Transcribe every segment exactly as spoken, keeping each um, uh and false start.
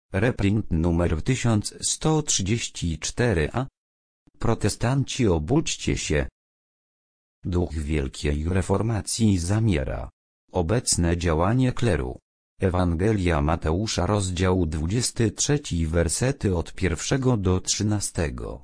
Reprint numer tysiąc sto trzydzieści cztery a. Protestanci, obudźcie się. Duch Wielkiej Reformacji zamiera. Obecne działanie kleru. Ewangelia Mateusza, rozdział dwudziesty trzeci, wersety od pierwszego do trzynastego.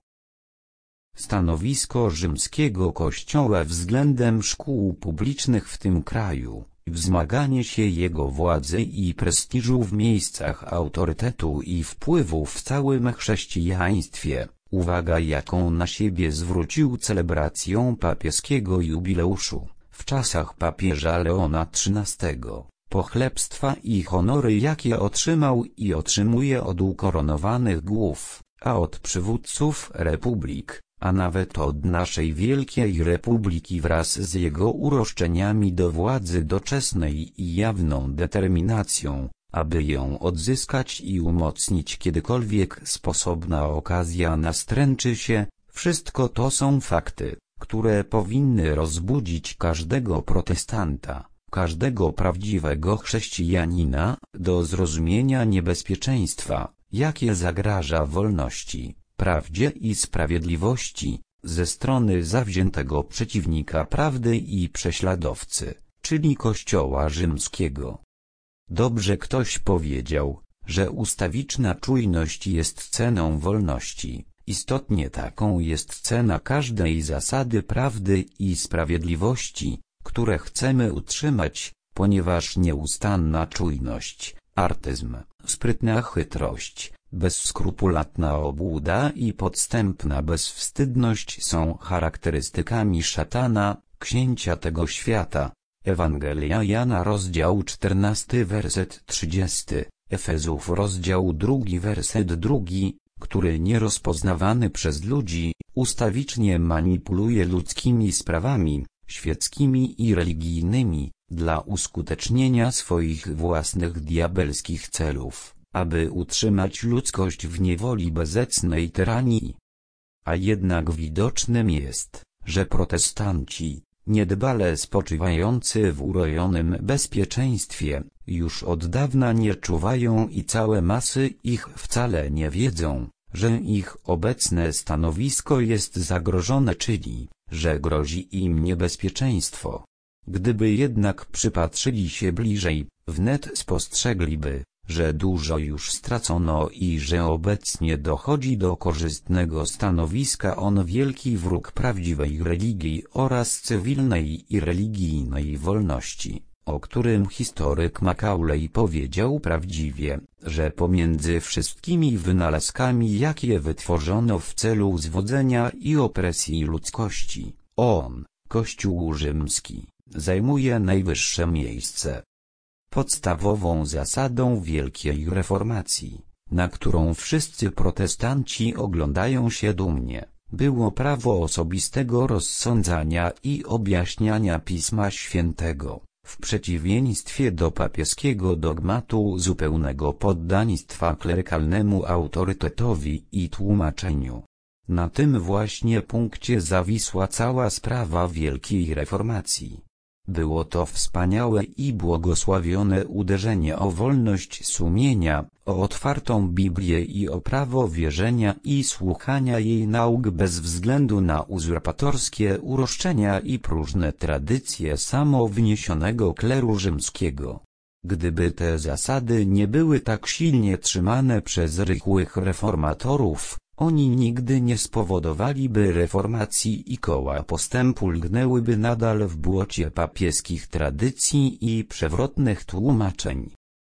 Stanowisko rzymskiego kościoła względem szkół publicznych w tym kraju, wzmaganie się jego władzy i prestiżu w miejscach autorytetu i wpływu w całym chrześcijaństwie, uwaga jaką na siebie zwrócił celebracją papieskiego jubileuszu, w czasach papieża Leona trzynastego, pochlebstwa i honory jakie otrzymał i otrzymuje od ukoronowanych głów, a od przywódców republik, a nawet od naszej Wielkiej Republiki wraz z jego uroszczeniami do władzy doczesnej i jawną determinacją, aby ją odzyskać i umocnić kiedykolwiek sposobna okazja nastręczy się, wszystko to są fakty, które powinny rozbudzić każdego protestanta, każdego prawdziwego chrześcijanina, do zrozumienia niebezpieczeństwa, jakie zagraża wolności, prawdzie i sprawiedliwości, ze strony zawziętego przeciwnika prawdy i prześladowcy, czyli Kościoła rzymskiego. Dobrze ktoś powiedział, że ustawiczna czujność jest ceną wolności, istotnie taką jest cena każdej zasady prawdy i sprawiedliwości, które chcemy utrzymać, ponieważ nieustanna czujność, artyzm, sprytna chytrość, bezskrupulatna obłuda i podstępna bezwstydność są charakterystykami szatana, księcia tego świata. Ewangelia Jana, rozdział czternasty, werset trzydziesty, Efezów, rozdział drugi, werset drugi, który nierozpoznawany przez ludzi, ustawicznie manipuluje ludzkimi sprawami, świeckimi i religijnymi, dla uskutecznienia swoich własnych diabelskich celów, aby utrzymać ludzkość w niewoli bezecnej tyranii. A jednak widocznym jest, że protestanci, niedbale spoczywający w urojonym bezpieczeństwie, już od dawna nie czuwają i całe masy ich wcale nie wiedzą, że ich obecne stanowisko jest zagrożone, czyli, że grozi im niebezpieczeństwo. Gdyby jednak przypatrzyli się bliżej, wnet spostrzegliby, że dużo już stracono i że obecnie dochodzi do korzystnego stanowiska on wielki wróg prawdziwej religii oraz cywilnej i religijnej wolności, o którym historyk Macaulay powiedział prawdziwie, że pomiędzy wszystkimi wynalazkami jakie wytworzono w celu zwodzenia i opresji ludzkości, on, Kościół rzymski, zajmuje najwyższe miejsce. Podstawową zasadą Wielkiej Reformacji, na którą wszyscy protestanci oglądają się dumnie, było prawo osobistego rozsądzania i objaśniania Pisma Świętego, w przeciwieństwie do papieskiego dogmatu zupełnego poddaństwa klerykalnemu autorytetowi i tłumaczeniu. Na tym właśnie punkcie zawisła cała sprawa Wielkiej Reformacji. Było to wspaniałe i błogosławione uderzenie o wolność sumienia, o otwartą Biblię i o prawo wierzenia i słuchania jej nauk bez względu na uzurpatorskie uroszczenia i próżne tradycje samowniesionego kleru rzymskiego. Gdyby te zasady nie były tak silnie trzymane przez rychłych reformatorów, oni nigdy nie spowodowaliby reformacji i koła postępu lgnęłyby nadal w błocie papieskich tradycji i przewrotnych tłumaczeń.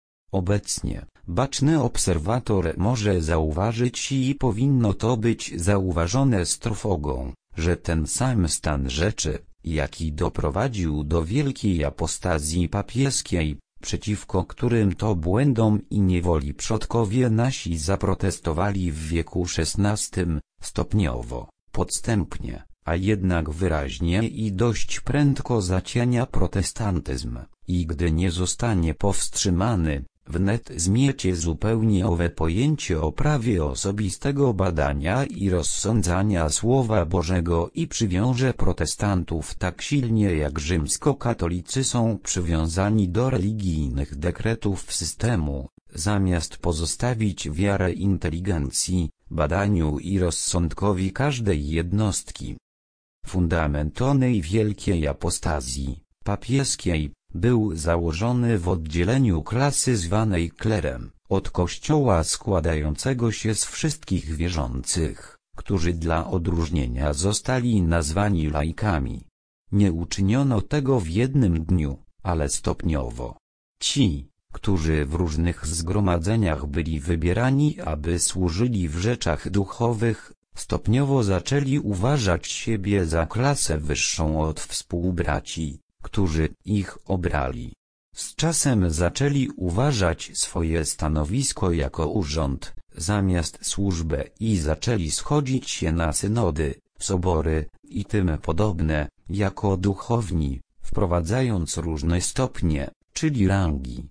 Obecnie, baczny obserwator może zauważyć i powinno to być zauważone z trwogą, że ten sam stan rzeczy, jaki doprowadził do wielkiej apostazji papieskiej, przeciwko którym to błędom i niewoli przodkowie nasi zaprotestowali w wieku szesnastym, stopniowo, podstępnie, a jednak wyraźnie i dość prędko zacienia protestantyzm, i gdy nie zostanie powstrzymany, wnet zmiecie zupełnie owe pojęcie o prawie osobistego badania i rozsądzania Słowa Bożego i przywiąże protestantów tak silnie jak rzymskokatolicy są przywiązani do religijnych dekretów systemu, zamiast pozostawić wiarę inteligencji, badaniu i rozsądkowi każdej jednostki. Fundament onej wielkiej apostazji papieskiej był założony w oddzieleniu klasy zwanej klerem od Kościoła składającego się z wszystkich wierzących, którzy dla odróżnienia zostali nazwani laikami. Nie uczyniono tego w jednym dniu, ale stopniowo. Ci, którzy w różnych zgromadzeniach byli wybierani, aby służyli w rzeczach duchowych, stopniowo zaczęli uważać siebie za klasę wyższą od współbraci, którzy ich obrali. Z czasem zaczęli uważać swoje stanowisko jako urząd, zamiast służbę i zaczęli schodzić się na synody, sobory i tym podobne, jako duchowni, wprowadzając różne stopnie, czyli rangi.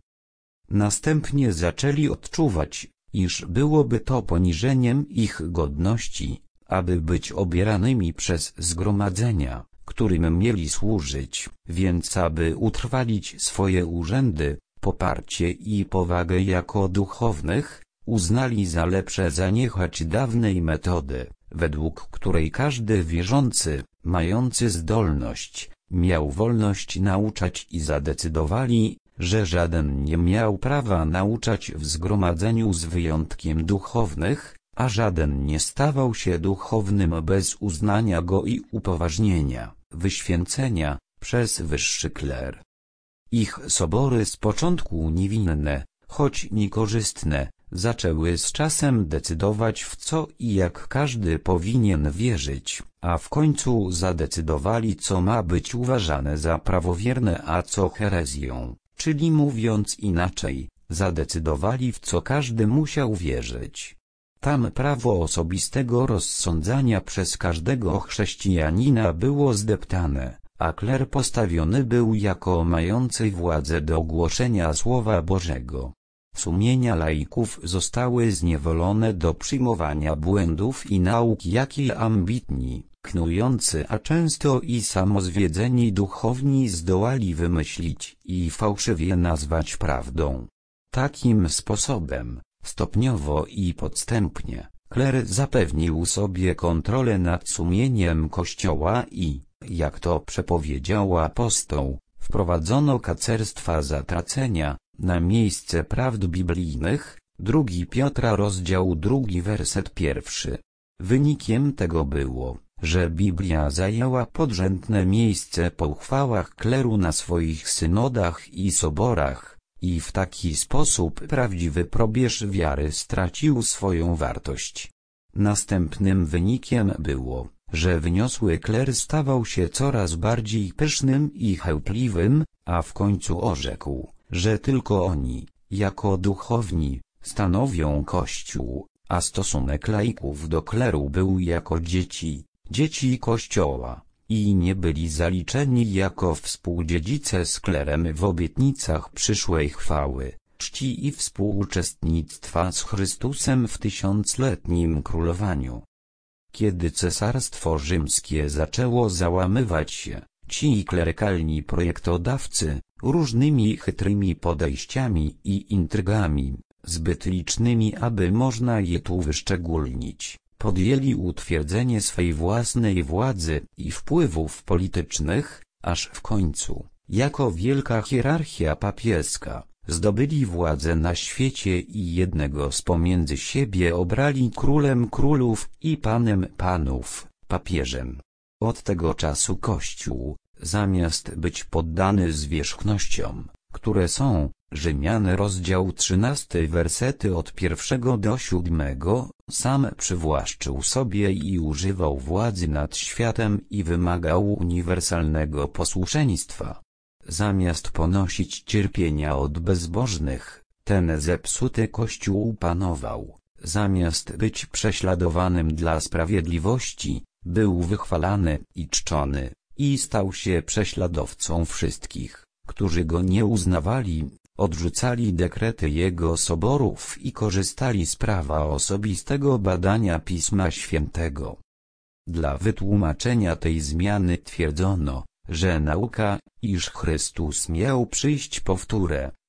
Następnie zaczęli odczuwać, iż byłoby to poniżeniem ich godności, aby być obieranymi przez zgromadzenia, którym mieli służyć, więc aby utrwalić swoje urzędy, poparcie i powagę jako duchownych, uznali za lepsze zaniechać dawnej metody, według której każdy wierzący, mający zdolność, miał wolność nauczać i zadecydowali, że żaden nie miał prawa nauczać w zgromadzeniu z wyjątkiem duchownych, a żaden nie stawał się duchownym bez uznania go i upoważnienia, wyświęcenia, przez wyższy kler. Ich sobory z początku niewinne, choć niekorzystne, zaczęły z czasem decydować w co i jak każdy powinien wierzyć, a w końcu zadecydowali co ma być uważane za prawowierne a co herezją, czyli mówiąc inaczej, zadecydowali w co każdy musiał wierzyć. Tam prawo osobistego rozsądzania przez każdego chrześcijanina było zdeptane, a kler postawiony był jako mający władzę do głoszenia Słowa Bożego. Sumienia laików zostały zniewolone do przyjmowania błędów i nauk, jakie ambitni, knujący, a często i samozwiedzeni duchowni zdołali wymyślić i fałszywie nazwać prawdą. Takim sposobem, stopniowo i podstępnie, kler zapewnił sobie kontrolę nad sumieniem Kościoła i, jak to przepowiedział apostoł, wprowadzono kacerstwa zatracenia na miejsce prawd biblijnych, drugi Piotra rozdział drugi werset pierwszy. Wynikiem tego było, że Biblia zajęła podrzędne miejsce po uchwałach kleru na swoich synodach i soborach, i w taki sposób prawdziwy probierz wiary stracił swoją wartość. Następnym wynikiem było, że wyniosły kler stawał się coraz bardziej pysznym i chełpliwym, a w końcu orzekł, że tylko oni, jako duchowni, stanowią Kościół, a stosunek laików do kleru był jako dzieci, dzieci Kościoła, i nie byli zaliczeni jako współdziedzice z klerem w obietnicach przyszłej chwały, czci i współuczestnictwa z Chrystusem w tysiącletnim królowaniu. Kiedy Cesarstwo Rzymskie zaczęło załamywać się, ci klerykalni projektodawcy, różnymi chytrymi podejściami i intrygami, zbyt licznymi aby można je tu wyszczególnić, podjęli utwierdzenie swej własnej władzy i wpływów politycznych, aż w końcu, jako wielka hierarchia papieska, zdobyli władzę na świecie i jednego z pomiędzy siebie obrali królem królów i panem panów, papieżem. Od tego czasu Kościół, zamiast być poddany zwierzchnościom, które są, Rzymian rozdział trzynasty wersety od pierwszego do siódmego, sam przywłaszczył sobie i używał władzy nad światem i wymagał uniwersalnego posłuszeństwa. Zamiast ponosić cierpienia od bezbożnych, ten zepsuty Kościół panował, zamiast być prześladowanym dla sprawiedliwości, był wychwalany i czczony, i stał się prześladowcą wszystkich, którzy go nie uznawali, odrzucali dekrety jego soborów i korzystali z prawa osobistego badania Pisma Świętego. Dla wytłumaczenia tej zmiany twierdzono, że nauka, iż Chrystus miał przyjść po wtórę,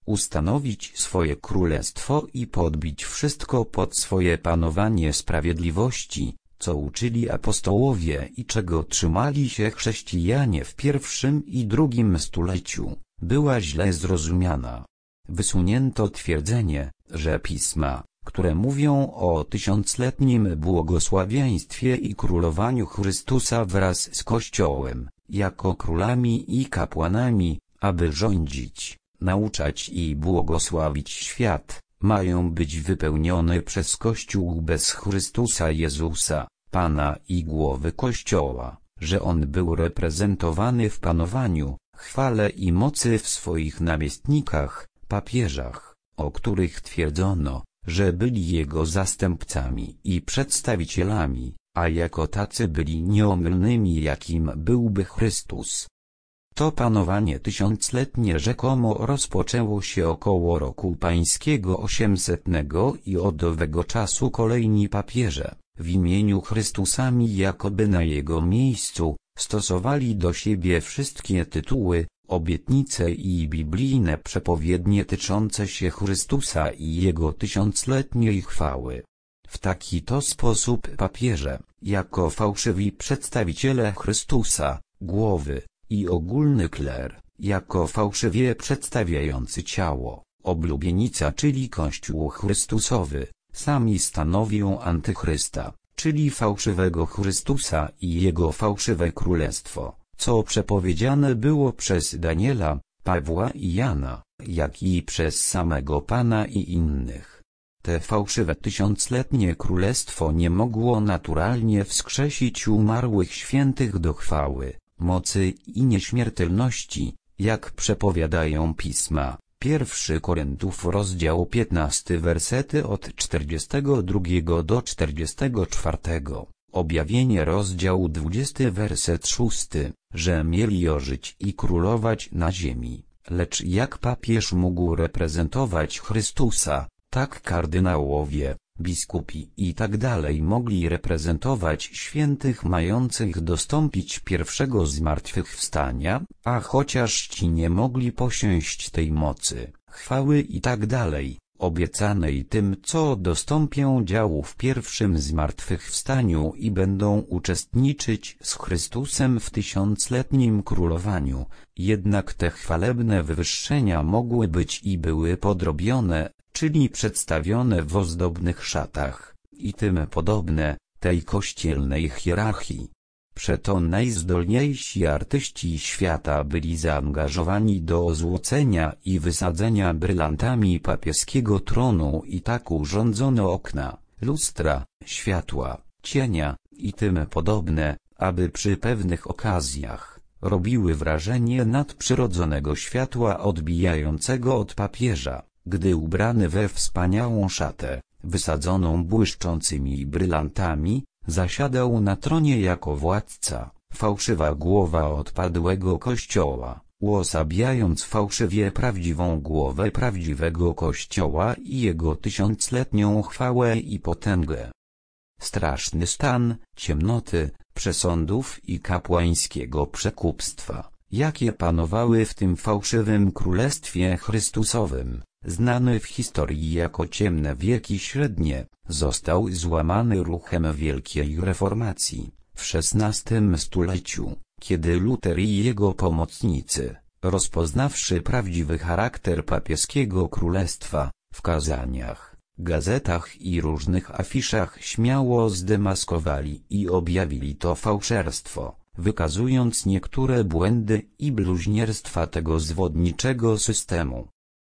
ustanowić swoje królestwo i podbić wszystko pod swoje panowanie sprawiedliwości, co uczyli apostołowie i czego trzymali się chrześcijanie w pierwszym i drugim stuleciu, była źle zrozumiana. Wysunięto twierdzenie, że pisma, które mówią o tysiącletnim błogosławieństwie i królowaniu Chrystusa wraz z Kościołem, jako królami i kapłanami, aby rządzić, nauczać i błogosławić świat, mają być wypełnione przez Kościół bez Chrystusa Jezusa, Pana i głowy Kościoła, że On był reprezentowany w panowaniu, chwale i mocy w swoich namiestnikach, papieżach, o których twierdzono, że byli Jego zastępcami i przedstawicielami, a jako tacy byli nieomylnymi, jakim byłby Chrystus. To panowanie tysiącletnie rzekomo rozpoczęło się około roku pańskiego osiemsetnego i od owego czasu kolejni papieże, w imieniu Chrystusami jakoby na Jego miejscu, stosowali do siebie wszystkie tytuły, obietnice i biblijne przepowiednie tyczące się Chrystusa i Jego tysiącletniej chwały. W taki to sposób papieże, jako fałszywi przedstawiciele Chrystusa, głowy, i ogólny kler, jako fałszywie przedstawiający ciało, oblubienica, czyli Kościół Chrystusowy, sami stanowią antychrysta, czyli fałszywego Chrystusa i Jego fałszywe królestwo, co przepowiedziane było przez Daniela, Pawła i Jana, jak i przez samego Pana i innych. Te fałszywe tysiącletnie królestwo nie mogło naturalnie wskrzesić umarłych świętych do chwały, mocy i nieśmiertelności, jak przepowiadają pisma. Pierwszy Koryntiów rozdział piętnasty wersety od czterdziestego drugiego do czterdziestego czwartego, Objawienie rozdział dwudziesty werset szósty, że mieli ożyć i królować na ziemi, lecz jak papież mógł reprezentować Chrystusa, tak kardynałowie, biskupi i tak dalej mogli reprezentować świętych mających dostąpić pierwszego zmartwychwstania, a chociaż ci nie mogli posiąść tej mocy, chwały i tak dalej, obiecanej tym, co dostąpią działu w pierwszym zmartwychwstaniu i będą uczestniczyć z Chrystusem w tysiącletnim królowaniu, jednak te chwalebne wywyższenia mogły być i były podrobione, czyli przedstawione w ozdobnych szatach, i tym podobne, tej kościelnej hierarchii. Przeto najzdolniejsi artyści świata byli zaangażowani do ozłocenia i wysadzenia brylantami papieskiego tronu i tak urządzono okna, lustra, światła, cienia, i tym podobne, aby przy pewnych okazjach robiły wrażenie nadprzyrodzonego światła odbijającego od papieża, gdy ubrany we wspaniałą szatę, wysadzoną błyszczącymi brylantami, zasiadał na tronie jako władca, fałszywa głowa odpadłego kościoła, uosabiając fałszywie prawdziwą głowę prawdziwego kościoła i jego tysiącletnią chwałę i potęgę. Straszny stan ciemnoty, przesądów i kapłańskiego przekupstwa, jakie panowały w tym fałszywym królestwie Chrystusowym, znany w historii jako ciemne wieki średnie, został złamany ruchem Wielkiej Reformacji, w szesnastym stuleciu, kiedy Luter i jego pomocnicy, rozpoznawszy prawdziwy charakter papieskiego królestwa, w kazaniach, gazetach i różnych afiszach śmiało zdemaskowali i objawili to fałszerstwo, wykazując niektóre błędy i bluźnierstwa tego zwodniczego systemu.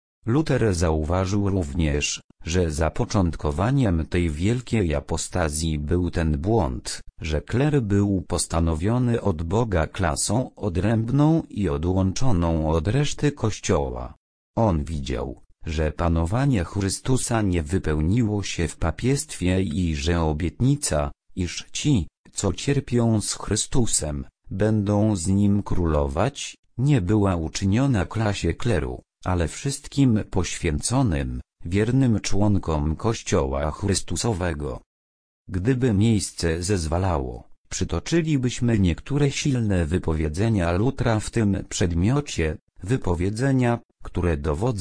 Luter zauważył również, że zapoczątkowaniem tej wielkiej apostazji był ten błąd, że kler był postanowiony od Boga klasą odrębną i odłączoną od reszty Kościoła. On widział, że panowanie Chrystusa nie wypełniło się w papiestwie i że obietnica, iż ci, co cierpią z Chrystusem, będą z Nim królować, nie była uczyniona klasie kleru, ale wszystkim poświęconym, wiernym członkom Kościoła Chrystusowego. Gdyby miejsce zezwalało, przytoczylibyśmy niektóre silne wypowiedzenia Lutra w tym przedmiocie, wypowiedzenia, które dowodzą,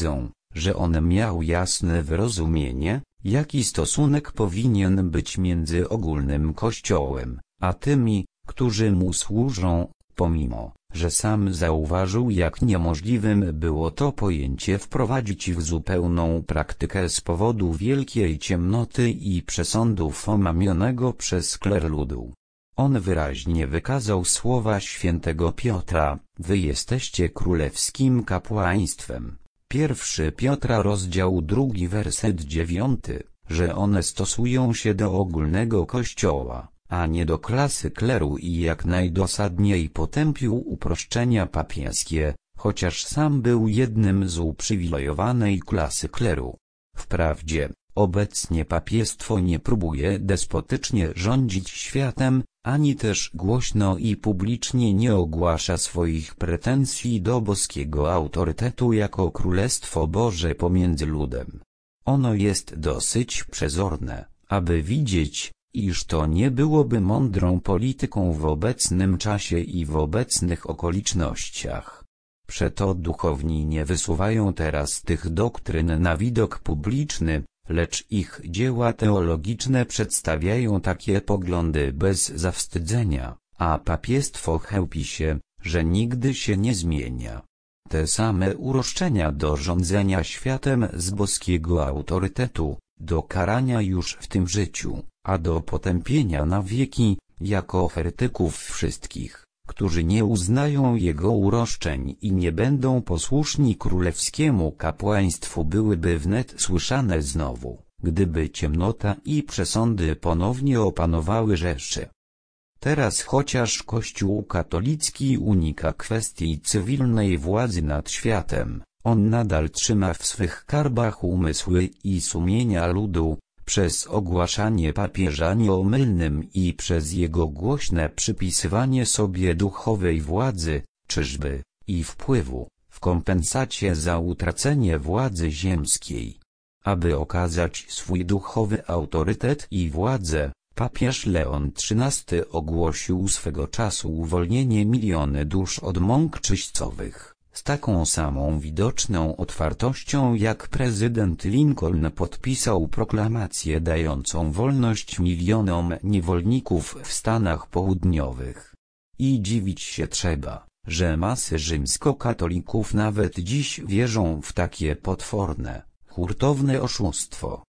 że on miał jasne wyrozumienie, jaki stosunek powinien być między ogólnym Kościołem, a tymi, którzy mu służą, pomimo, że sam zauważył, jak niemożliwym było to pojęcie wprowadzić w zupełną praktykę z powodu wielkiej ciemnoty i przesądów omamionego przez kler ludu. On wyraźnie wykazał słowa świętego Piotra: wy jesteście królewskim kapłaństwem. Pierwszy Piotra rozdział drugi werset dziewiąty, że one stosują się do ogólnego Kościoła, a nie do klasy kleru, i jak najdosadniej potępił uproszczenia papieskie, chociaż sam był jednym z uprzywilejowanej klasy kleru. Wprawdzie, obecnie papiestwo nie próbuje despotycznie rządzić światem, ani też głośno i publicznie nie ogłasza swoich pretensji do boskiego autorytetu jako Królestwo Boże pomiędzy ludem. Ono jest dosyć przezorne, aby widzieć, iż to nie byłoby mądrą polityką w obecnym czasie i w obecnych okolicznościach. Przeto duchowni nie wysuwają teraz tych doktryn na widok publiczny, lecz ich dzieła teologiczne przedstawiają takie poglądy bez zawstydzenia, a papiestwo chełpi się, że nigdy się nie zmienia. Te same uroszczenia do rządzenia światem z boskiego autorytetu, do karania już w tym życiu, a do potępienia na wieki, jako heretyków wszystkich, którzy nie uznają jego uroszczeń i nie będą posłuszni królewskiemu kapłaństwu, byłyby wnet słyszane znowu, gdyby ciemnota i przesądy ponownie opanowały Rzeszę. Teraz chociaż Kościół katolicki unika kwestii cywilnej władzy nad światem, on nadal trzyma w swych karbach umysły i sumienia ludu, przez ogłaszanie papieża nieomylnym i przez jego głośne przypisywanie sobie duchowej władzy, czyżby, i wpływu, w kompensacie za utracenie władzy ziemskiej. Aby okazać swój duchowy autorytet i władzę, papież Leon trzynasty ogłosił swego czasu uwolnienie miliony dusz od mąk czyścowych, z taką samą widoczną otwartością jak prezydent Lincoln podpisał proklamację dającą wolność milionom niewolników w Stanach Południowych. I dziwić się trzeba, że masy rzymskokatolików nawet dziś wierzą w takie potworne, hurtowne oszustwo.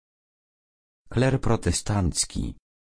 Kler protestancki.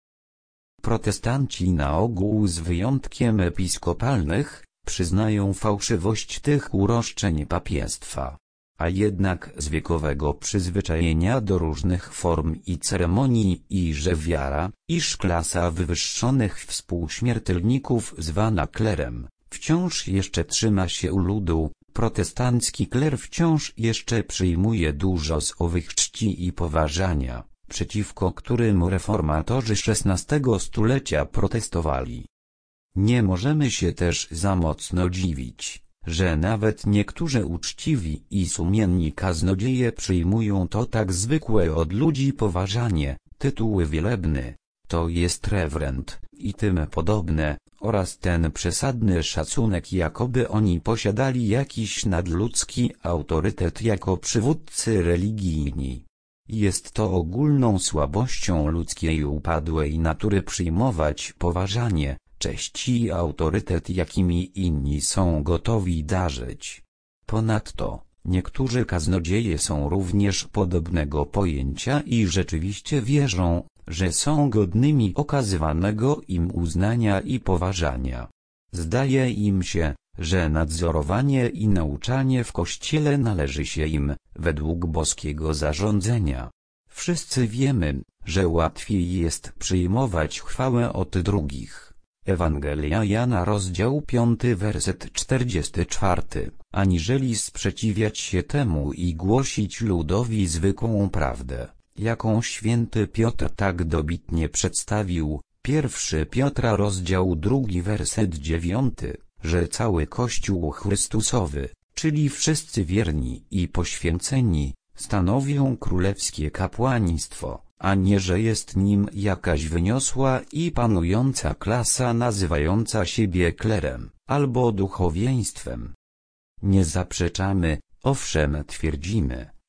Protestanci na ogół, z wyjątkiem episkopalnych, przyznają fałszywość tych uroszczeń papiestwa. A jednak z wiekowego przyzwyczajenia do różnych form i ceremonii, i że wiara, iż klasa wywyższonych współśmiertelników zwana klerem, wciąż jeszcze trzyma się u ludu, protestancki kler wciąż jeszcze przyjmuje dużo z owych czci i poważania, przeciwko którym reformatorzy szesnastego stulecia protestowali. Nie możemy się też za mocno dziwić, że nawet niektórzy uczciwi i sumienni kaznodzieje przyjmują to tak zwykłe od ludzi poważanie, tytuły wielebny, to jest rewerend, i tym podobne, oraz ten przesadny szacunek, jakoby oni posiadali jakiś nadludzki autorytet jako przywódcy religijni. Jest to ogólną słabością ludzkiej upadłej natury przyjmować poważanie, cześć i autorytet, jakimi inni są gotowi darzyć. Ponadto, niektórzy kaznodzieje są również podobnego pojęcia i rzeczywiście wierzą, że są godnymi okazywanego im uznania i poważania. Zdaje im się, że nadzorowanie i nauczanie w Kościele należy się im, według boskiego zarządzenia. Wszyscy wiemy, że łatwiej jest przyjmować chwałę od drugich. Ewangelia Jana rozdział piąty werset czterdziesty czwarty, aniżeli sprzeciwiać się temu i głosić ludowi zwykłą prawdę, jaką święty Piotr tak dobitnie przedstawił, pierwszy Piotra rozdział drugi werset dziewiąty, że cały Kościół Chrystusowy, czyli wszyscy wierni i poświęceni, stanowią królewskie kapłaństwo, a nie że jest nim jakaś wyniosła i panująca klasa nazywająca siebie klerem, albo duchowieństwem. Nie zaprzeczamy, owszem twierdzimy,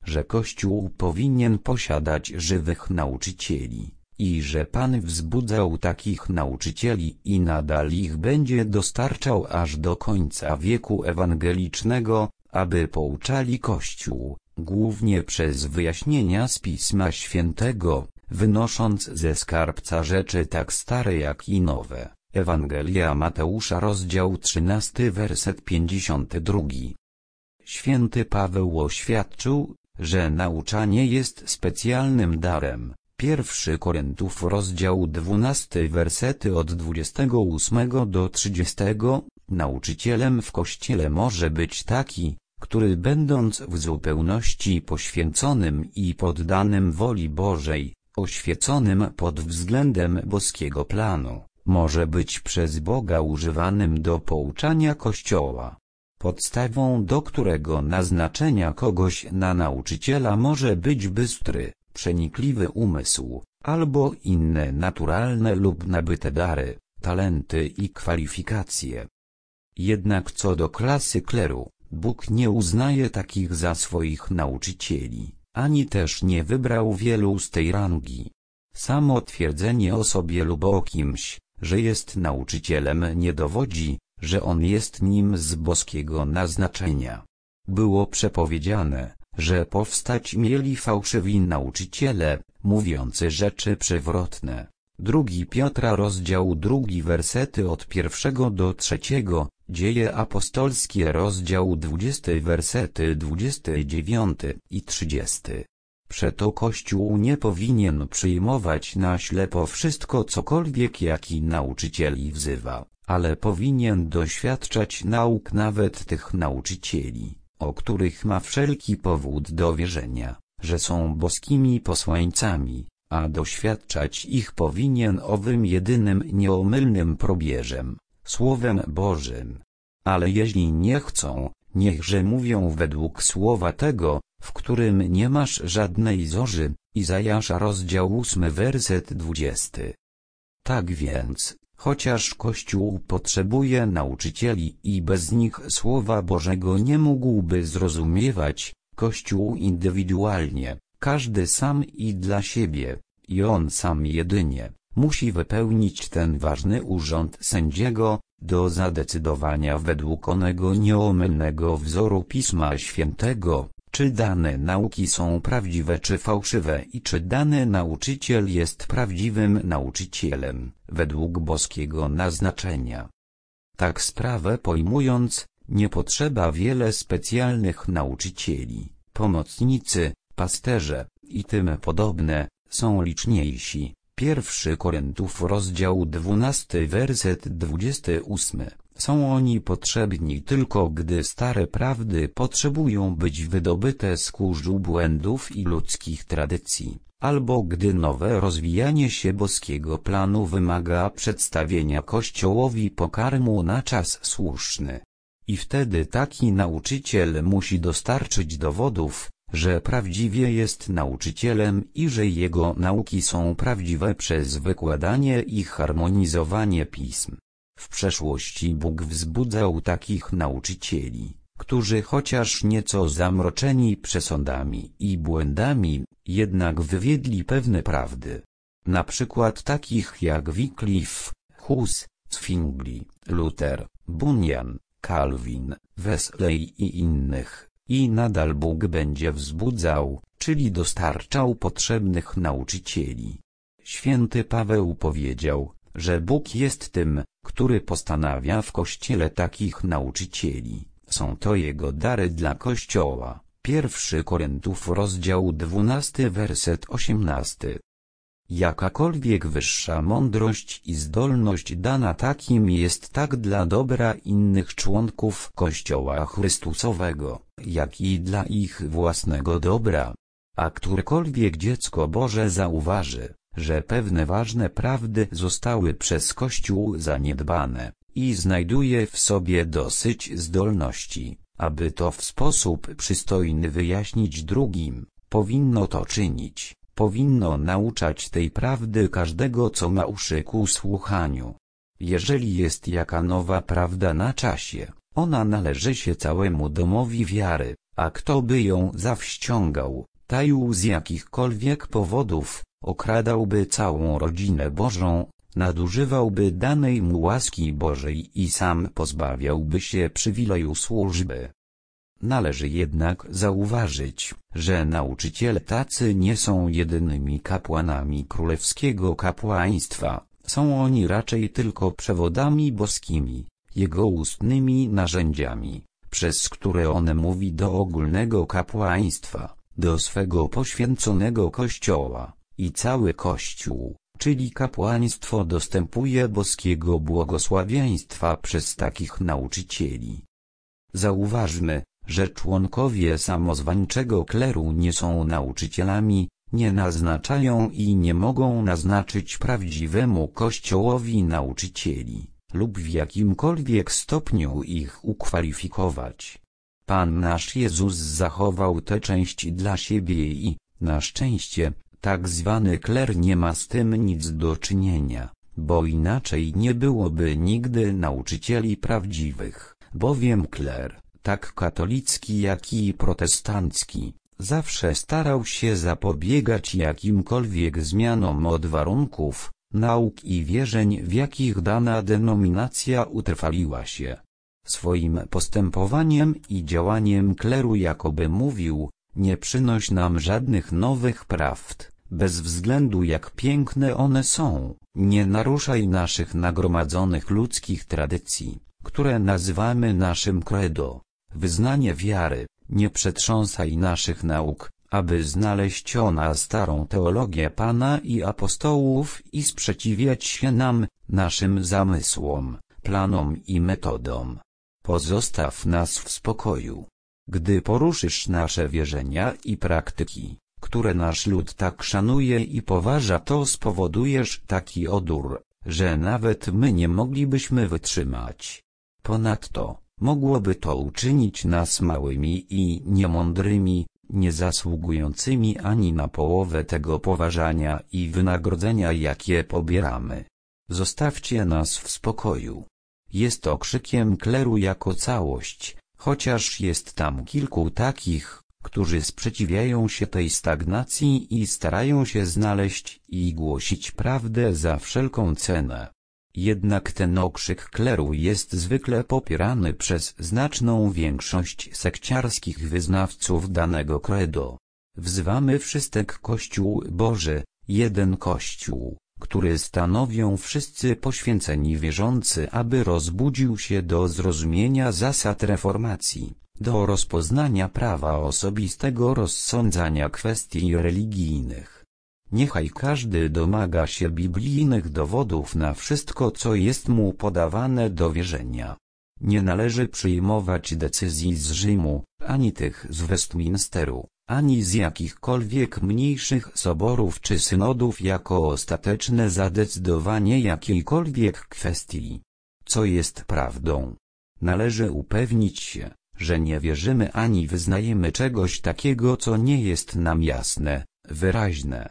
że Kościół powinien posiadać żywych nauczycieli, i że Pan wzbudzał takich nauczycieli i nadal ich będzie dostarczał aż do końca wieku ewangelicznego, aby pouczali Kościół, głównie przez wyjaśnienia z Pisma Świętego, wynosząc ze skarbca rzeczy tak stare jak i nowe. Ewangelia Mateusza, rozdział trzynasty, werset pięćdziesiąty drugi. Święty Paweł oświadczył, że nauczanie jest specjalnym darem. Pierwszy Koryntiów, rozdział dwunasty, wersety od dwudziestego ósmego do trzydziestego. Nauczycielem w Kościele może być taki, który będąc w zupełności poświęconym i poddanym woli Bożej, oświeconym pod względem boskiego planu, może być przez Boga używanym do pouczania Kościoła. Podstawą do którego naznaczenia kogoś na nauczyciela może być bystry, przenikliwy umysł, albo inne naturalne lub nabyte dary, talenty i kwalifikacje. Jednak co do klasy kleru, Bóg nie uznaje takich za swoich nauczycieli, ani też nie wybrał wielu z tej rangi. Samo twierdzenie o sobie lub o kimś, że jest nauczycielem, nie dowodzi, że on jest nim z boskiego naznaczenia. Było przepowiedziane, że powstać mieli fałszywi nauczyciele, mówiący rzeczy przewrotne. Drugi Piotra, rozdział drugi, wersety od pierwszego do trzeciego, Dzieje apostolskie, rozdział dwudziesty, wersety dwudziesty dziewiąty i trzydziesty. Przeto Kościół nie powinien przyjmować na ślepo wszystko, cokolwiek jaki nauczycieli wzywa, ale powinien doświadczać nauk nawet tych nauczycieli, o których ma wszelki powód do wierzenia, że są boskimi posłańcami, a doświadczać ich powinien owym jedynym nieomylnym probierzem, Słowem Bożym. Ale jeśli nie chcą, niechże mówią według słowa tego, w którym nie masz żadnej zorzy. Izajasza, rozdział ósmy, werset dwudziesty. Tak więc, chociaż Kościół potrzebuje nauczycieli i bez nich Słowa Bożego nie mógłby zrozumiewać, Kościół indywidualnie, każdy sam i dla siebie, i on sam jedynie, musi wypełnić ten ważny urząd sędziego, do zadecydowania według onego nieomylnego wzoru Pisma Świętego, czy dane nauki są prawdziwe czy fałszywe i czy dany nauczyciel jest prawdziwym nauczycielem, według boskiego naznaczenia. Tak sprawę pojmując, nie potrzeba wiele specjalnych nauczycieli, pomocnicy, pasterze i tym podobne, są liczniejsi. Pierwszy Koryntiów, rozdział dwunasty, werset dwudziesty ósmy. Są oni potrzebni tylko gdy stare prawdy potrzebują być wydobyte z kurzu błędów i ludzkich tradycji, albo gdy nowe rozwijanie się boskiego planu wymaga przedstawienia Kościołowi pokarmu na czas słuszny. I wtedy taki nauczyciel musi dostarczyć dowodów, że prawdziwie jest nauczycielem i że jego nauki są prawdziwe przez wykładanie i harmonizowanie pism. W przeszłości Bóg wzbudzał takich nauczycieli, którzy chociaż nieco zamroczeni przesądami i błędami, jednak wywiedli pewne prawdy. Na przykład takich jak Wycliffe, Hus, Zwingli, Luther, Bunyan, Calvin, Wesley i innych. I nadal Bóg będzie wzbudzał, czyli dostarczał potrzebnych nauczycieli. Święty Paweł powiedział, że Bóg jest tym, który postanawia w Kościele takich nauczycieli. Są to Jego dary dla Kościoła. Pierwszy Koryntiów, rozdział dwunasty, werset osiemnasty. Jakakolwiek wyższa mądrość i zdolność dana takim jest tak dla dobra innych członków Kościoła Chrystusowego, jak i dla ich własnego dobra. A którekolwiek dziecko Boże zauważy, że pewne ważne prawdy zostały przez Kościół zaniedbane, i znajduje w sobie dosyć zdolności, aby to w sposób przystojny wyjaśnić drugim, powinno to czynić. Powinno nauczać tej prawdy każdego, co ma uszy ku słuchaniu. Jeżeli jest jaka nowa prawda na czasie, ona należy się całemu domowi wiary, a kto by ją zawściągał, taił z jakichkolwiek powodów, okradałby całą rodzinę Bożą, nadużywałby danej mu łaski Bożej i sam pozbawiałby się przywileju służby. Należy jednak zauważyć, że nauczyciele tacy nie są jedynymi kapłanami królewskiego kapłaństwa, są oni raczej tylko przewodami boskimi, jego ustnymi narzędziami, przez które on mówi do ogólnego kapłaństwa, do swego poświęconego Kościoła, i cały Kościół, czyli kapłaństwo dostępuje boskiego błogosławieństwa przez takich nauczycieli. Zauważmy, że członkowie samozwańczego kleru nie są nauczycielami, nie naznaczają i nie mogą naznaczyć prawdziwemu Kościołowi nauczycieli, lub w jakimkolwiek stopniu ich ukwalifikować. Pan nasz Jezus zachował tę część dla siebie i, na szczęście, tak zwany kler nie ma z tym nic do czynienia, bo inaczej nie byłoby nigdy nauczycieli prawdziwych, bowiem kler, tak katolicki jak i protestancki, zawsze starał się zapobiegać jakimkolwiek zmianom od warunków, nauk i wierzeń, w jakich dana denominacja utrwaliła się. Swoim postępowaniem i działaniem kleru jakoby mówił: nie przynoś nam żadnych nowych prawd, bez względu jak piękne one są, nie naruszaj naszych nagromadzonych ludzkich tradycji, które nazywamy naszym credo, wyznanie wiary, nie przetrząsaj naszych nauk, aby znaleźć ona starą teologię Pana i apostołów i sprzeciwiać się nam, naszym zamysłom, planom i metodom. Pozostaw nas w spokoju. Gdy poruszysz nasze wierzenia i praktyki, które nasz lud tak szanuje i poważa, to spowodujesz taki odór, że nawet my nie moglibyśmy wytrzymać. Ponadto, mogłoby to uczynić nas małymi i niemądrymi, nie zasługującymi ani na połowę tego poważania i wynagrodzenia, jakie pobieramy. Zostawcie nas w spokoju. Jest to krzykiem kleru jako całość, chociaż jest tam kilku takich, którzy sprzeciwiają się tej stagnacji i starają się znaleźć i głosić prawdę za wszelką cenę. Jednak ten okrzyk kleru jest zwykle popierany przez znaczną większość sekciarskich wyznawców danego credo. Wzywamy wszystek Kościół Boży, jeden Kościół, który stanowią wszyscy poświęceni wierzący, aby rozbudził się do zrozumienia zasad reformacji, do rozpoznania prawa osobistego rozsądzania kwestii religijnych. Niechaj każdy domaga się biblijnych dowodów na wszystko, co jest mu podawane do wierzenia. Nie należy przyjmować decyzji z Rzymu, ani tych z Westminsteru, ani z jakichkolwiek mniejszych soborów czy synodów jako ostateczne zadecydowanie jakiejkolwiek kwestii. Co jest prawdą? Należy upewnić się, że nie wierzymy ani wyznajemy czegoś takiego, co nie jest nam jasne, wyraźne.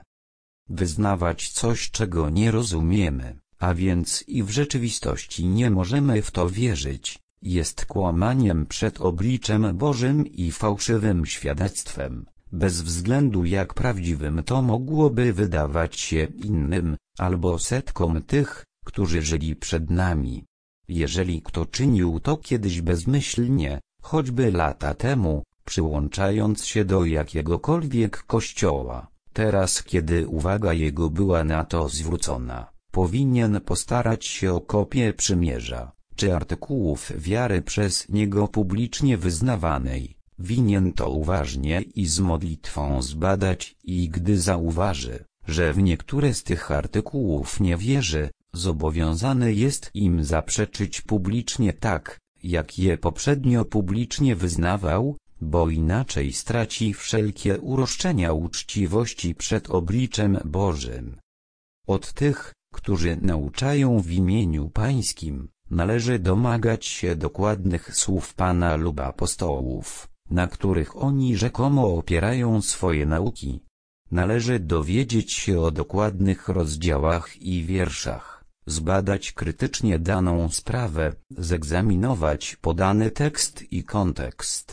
Wyznawać coś, czego nie rozumiemy, a więc i w rzeczywistości nie możemy w to wierzyć, jest kłamaniem przed obliczem Bożym i fałszywym świadectwem, bez względu jak prawdziwym to mogłoby wydawać się innym, albo setkom tych, którzy żyli przed nami. Jeżeli kto czynił to kiedyś bezmyślnie, choćby lata temu, przyłączając się do jakiegokolwiek kościoła, teraz kiedy uwaga jego była na to zwrócona, powinien postarać się o kopię przymierza, czy artykułów wiary przez niego publicznie wyznawanej. Winien to uważnie i z modlitwą zbadać i gdy zauważy, że w niektóre z tych artykułów nie wierzy, zobowiązany jest im zaprzeczyć publicznie tak, jak je poprzednio publicznie wyznawał, bo inaczej straci wszelkie uroszczenia uczciwości przed obliczem Bożym. Od tych, którzy nauczają w imieniu Pańskim, należy domagać się dokładnych słów Pana lub apostołów, na których oni rzekomo opierają swoje nauki. Należy dowiedzieć się o dokładnych rozdziałach i wierszach, zbadać krytycznie daną sprawę, zegzaminować podany tekst i kontekst.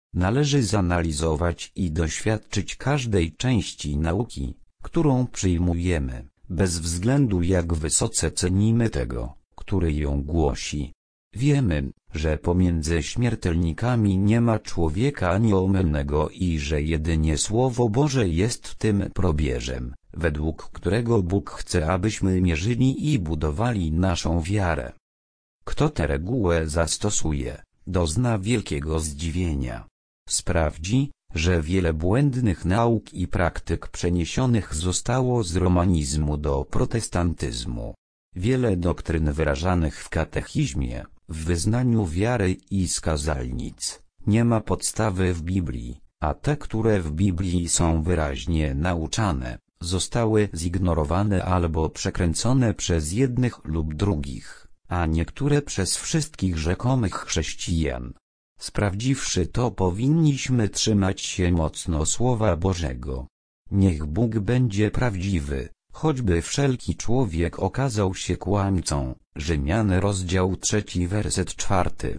Należy zanalizować i doświadczyć każdej części nauki, którą przyjmujemy, bez względu jak wysoce cenimy tego, który ją głosi. Wiemy, że pomiędzy śmiertelnikami nie ma człowieka nieomylnego i że jedynie Słowo Boże jest tym probierzem, według którego Bóg chce, abyśmy mierzyli i budowali naszą wiarę. Kto tę regułę zastosuje, dozna wielkiego zdziwienia. Sprawdzi, że wiele błędnych nauk i praktyk przeniesionych zostało z romanizmu do protestantyzmu. Wiele doktryn wyrażanych w katechizmie, w wyznaniu wiary i z kazalnic, nie ma podstawy w Biblii, a te, które w Biblii są wyraźnie nauczane, zostały zignorowane albo przekręcone przez jednych lub drugich, a niektóre przez wszystkich rzekomych chrześcijan. Sprawdziwszy to, powinniśmy trzymać się mocno Słowa Bożego. Niech Bóg będzie prawdziwy, choćby wszelki człowiek okazał się kłamcą. Rzymian rozdział trzeci werset czwarty.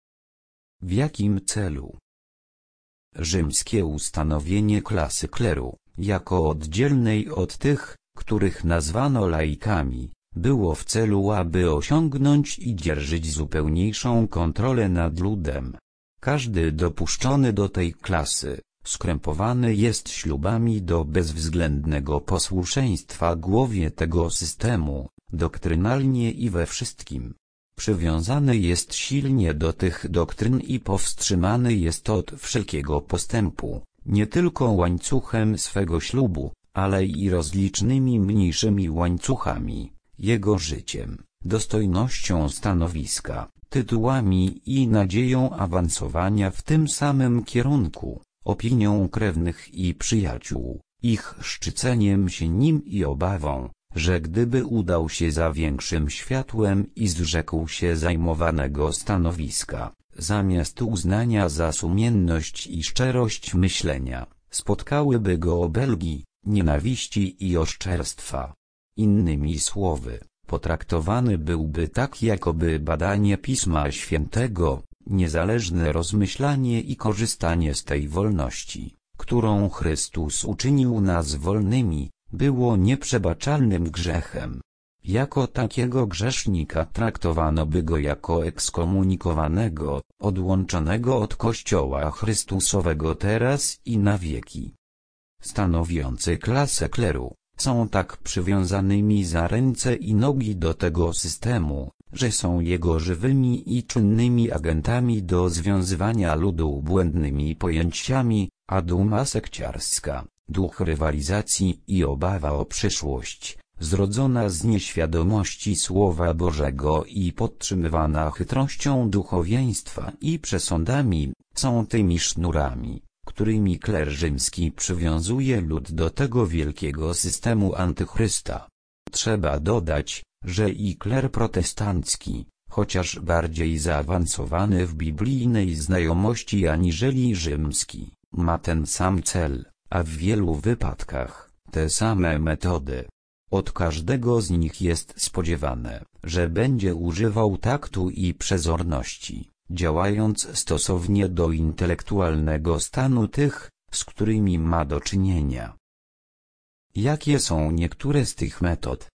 W jakim celu? Rzymskie ustanowienie klasy kleru, jako oddzielnej od tych, których nazwano laikami, było w celu, aby osiągnąć i dzierżyć zupełniejszą kontrolę nad ludem. Każdy dopuszczony do tej klasy, skrępowany jest ślubami do bezwzględnego posłuszeństwa głowie tego systemu, doktrynalnie i we wszystkim. Przywiązany jest silnie do tych doktryn i powstrzymany jest od wszelkiego postępu, nie tylko łańcuchem swego ślubu, ale i rozlicznymi mniejszymi łańcuchami, jego życiem, dostojnością stanowiska, tytułami i nadzieją awansowania w tym samym kierunku, opinią krewnych i przyjaciół, ich szczyceniem się nim i obawą, że gdyby udał się za większym światłem i zrzekł się zajmowanego stanowiska, zamiast uznania za sumienność i szczerość myślenia, spotkałyby go obelgi, nienawiści i oszczerstwa. Innymi słowy, potraktowany byłby tak, jakoby badanie Pisma Świętego, niezależne rozmyślanie i korzystanie z tej wolności, którą Chrystus uczynił nas wolnymi, było nieprzebaczalnym grzechem. Jako takiego grzesznika traktowano by go jako ekskomunikowanego, odłączonego od Kościoła Chrystusowego teraz i na wieki. Stanowiący klasę kleru, są tak przywiązanymi za ręce i nogi do tego systemu, że są jego żywymi i czynnymi agentami do związywania ludu błędnymi pojęciami, a duma sekciarska, duch rywalizacji i obawa o przyszłość, zrodzona z nieświadomości Słowa Bożego i podtrzymywana chytrością duchowieństwa i przesądami, są tymi sznurami, którymi kler rzymski przywiązuje lud do tego wielkiego systemu antychrysta. Trzeba dodać, że i kler protestancki, chociaż bardziej zaawansowany w biblijnej znajomości aniżeli rzymski, ma ten sam cel, a w wielu wypadkach te same metody. Od każdego z nich jest spodziewane, że będzie używał taktu i przezorności, działając stosownie do intelektualnego stanu tych, z którymi ma do czynienia. Jakie są niektóre z tych metod?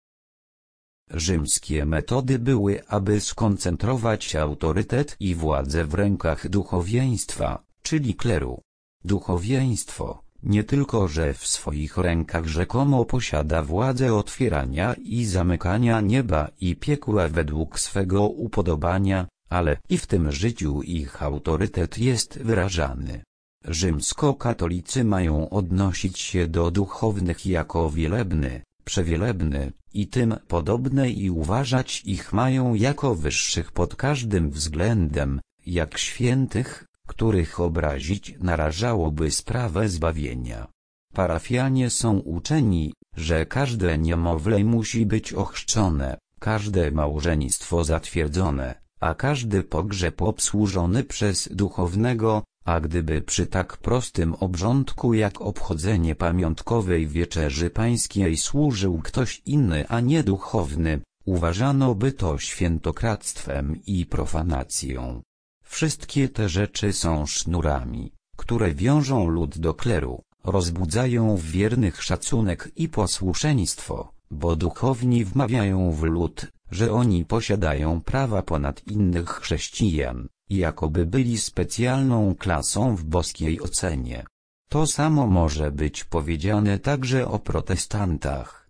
Rzymskie metody były, aby skoncentrować autorytet i władzę w rękach duchowieństwa, czyli kleru. Duchowieństwo, nie tylko że w swoich rękach rzekomo posiada władzę otwierania i zamykania nieba i piekła według swego upodobania, ale i w tym życiu ich autorytet jest wyrażany. Rzymskokatolicy mają odnosić się do duchownych jako wielebny, przewielebny i tym podobne i uważać ich mają jako wyższych pod każdym względem, jak świętych, których obrazić narażałoby sprawę zbawienia. Parafianie są uczeni, że każde niemowlę musi być ochrzczone, każde małżeństwo zatwierdzone, a każdy pogrzeb obsłużony przez duchownego, a gdyby przy tak prostym obrządku jak obchodzenie pamiątkowej wieczerzy pańskiej służył ktoś inny a nie duchowny, uważano by to świętokradztwem i profanacją. Wszystkie te rzeczy są sznurami, które wiążą lud do kleru, rozbudzają w wiernych szacunek i posłuszeństwo, bo duchowni wmawiają w lud, że oni posiadają prawa ponad innych chrześcijan, jakoby byli specjalną klasą w boskiej ocenie. To samo może być powiedziane także o protestantach.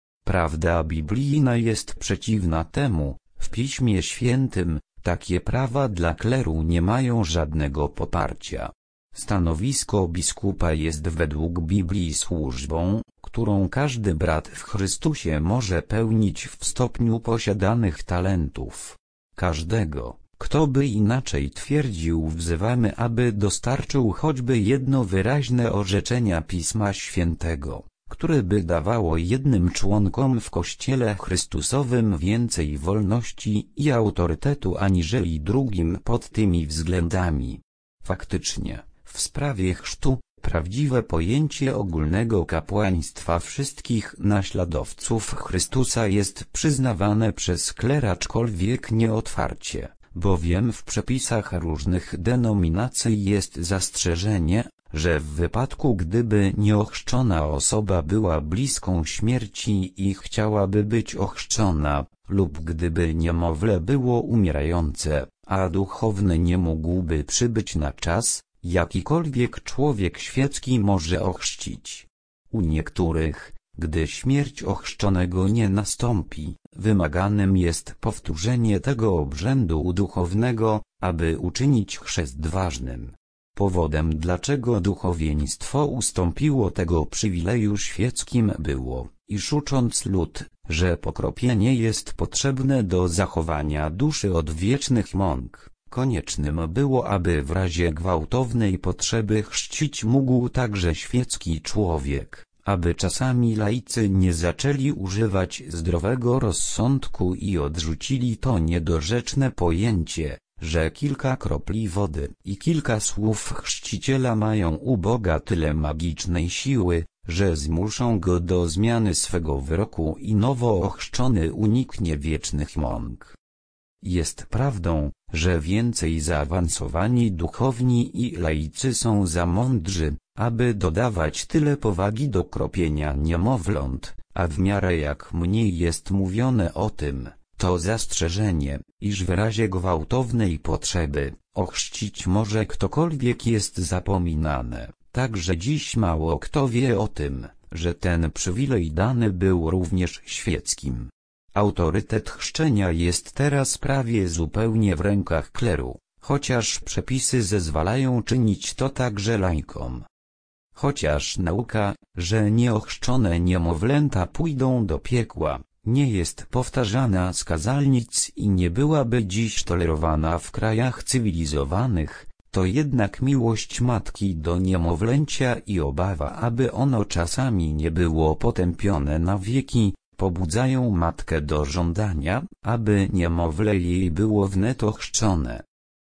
Prawda biblijna jest przeciwna temu. W Piśmie Świętym takie prawa dla kleru nie mają żadnego poparcia. Stanowisko biskupa jest według Biblii służbą, którą każdy brat w Chrystusie może pełnić w stopniu posiadanych talentów. Każdego, kto by inaczej twierdził, wzywamy, aby dostarczył choćby jedno wyraźne orzeczenia Pisma Świętego, które by dawało jednym członkom w Kościele Chrystusowym więcej wolności i autorytetu aniżeli drugim pod tymi względami. Faktycznie, w sprawie chrztu, prawdziwe pojęcie ogólnego kapłaństwa wszystkich naśladowców Chrystusa jest przyznawane przez kler, aczkolwiek nieotwarcie, bowiem w przepisach różnych denominacji jest zastrzeżenie, że w wypadku gdyby nieochrzczona osoba była bliską śmierci i chciałaby być ochrzczona, lub gdyby niemowlę było umierające, a duchowny nie mógłby przybyć na czas, jakikolwiek człowiek świecki może ochrzcić. U niektórych, gdy śmierć ochrzczonego nie nastąpi, wymaganym jest powtórzenie tego obrzędu u duchownego, aby uczynić chrzest ważnym. Powodem, dlaczego duchowieństwo ustąpiło tego przywileju świeckim, było, iż ucząc lud, że pokropienie jest potrzebne do zachowania duszy od wiecznych mąk, koniecznym było, aby w razie gwałtownej potrzeby chrzcić mógł także świecki człowiek, aby czasami laicy nie zaczęli używać zdrowego rozsądku i odrzucili to niedorzeczne pojęcie, że kilka kropli wody i kilka słów chrzciciela mają u Boga tyle magicznej siły, że zmuszą go do zmiany swego wyroku i nowo ochrzczony uniknie wiecznych mąk. Jest prawdą, że więcej zaawansowani duchowni i laicy są za mądrzy, aby dodawać tyle powagi do kropienia niemowląt, a w miarę jak mniej jest mówione o tym, to zastrzeżenie, iż w razie gwałtownej potrzeby, ochrzcić może ktokolwiek, jest zapominane. Także dziś mało kto wie o tym, że ten przywilej dany był również świeckim. Autorytet chrzczenia jest teraz prawie zupełnie w rękach kleru, chociaż przepisy zezwalają czynić to także laikom. Chociaż nauka, że nieochrzczone niemowlęta pójdą do piekła, nie jest powtarzana z kazalnic i nie byłaby dziś tolerowana w krajach cywilizowanych, to jednak miłość matki do niemowlęcia i obawa, aby ono czasami nie było potępione na wieki, pobudzają matkę do żądania, aby niemowlę jej było wnet ochrzczone.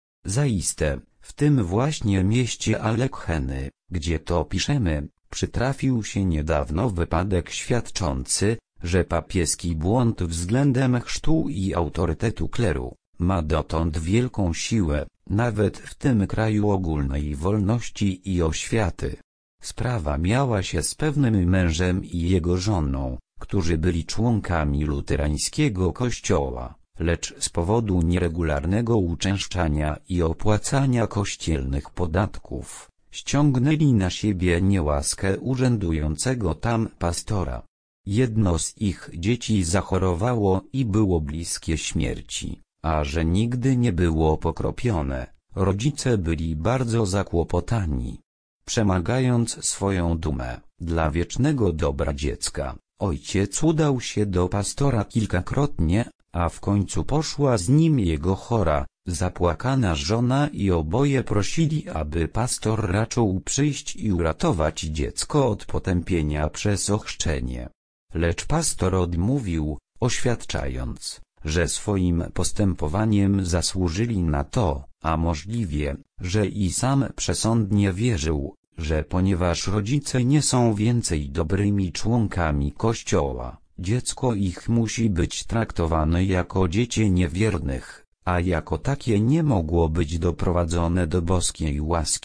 Zaiste, w tym właśnie mieście Alekheny, gdzie to piszemy, przytrafił się niedawno wypadek świadczący, że papieski błąd względem chrztu i autorytetu kleru ma dotąd wielką siłę, nawet w tym kraju ogólnej wolności i oświaty. Sprawa miała się z pewnym mężem i jego żoną, którzy byli członkami luterańskiego kościoła, lecz z powodu nieregularnego uczęszczania i opłacania kościelnych podatków, ściągnęli na siebie niełaskę urzędującego tam pastora. Jedno z ich dzieci zachorowało i było bliskie śmierci, a że nigdy nie było pokropione, rodzice byli bardzo zakłopotani. Przemagając swoją dumę, dla wiecznego dobra dziecka, ojciec udał się do pastora kilkakrotnie, a w końcu poszła z nim jego chora, zapłakana żona i oboje prosili, aby pastor raczył przyjść i uratować dziecko od potępienia przez ochrzczenie. Lecz pastor odmówił, oświadczając, że swoim postępowaniem zasłużyli na to, a możliwie, że i sam przesądnie wierzył, że ponieważ rodzice nie są więcej dobrymi członkami Kościoła, dziecko ich musi być traktowane jako dziecię niewiernych, a jako takie nie mogło być doprowadzone do boskiej łaski,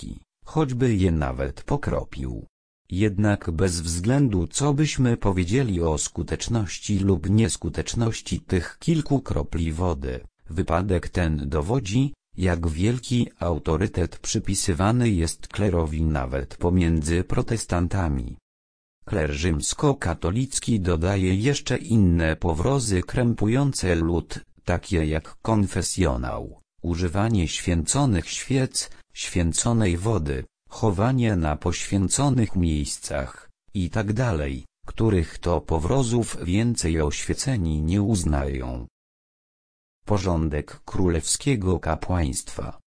choćby je nawet pokropił. Jednak bez względu co byśmy powiedzieli o skuteczności lub nieskuteczności tych kilku kropli wody, wypadek ten dowodzi, jak wielki autorytet przypisywany jest klerowi nawet pomiędzy protestantami. Kler rzymskokatolicki dodaje jeszcze inne powrozy krępujące lud, takie jak konfesjonał, używanie święconych świec, święconej wody, chowanie na poświęconych miejscach, i tak dalej, których to powrozów więcej oświeceni nie uznają. Porządek królewskiego kapłaństwa.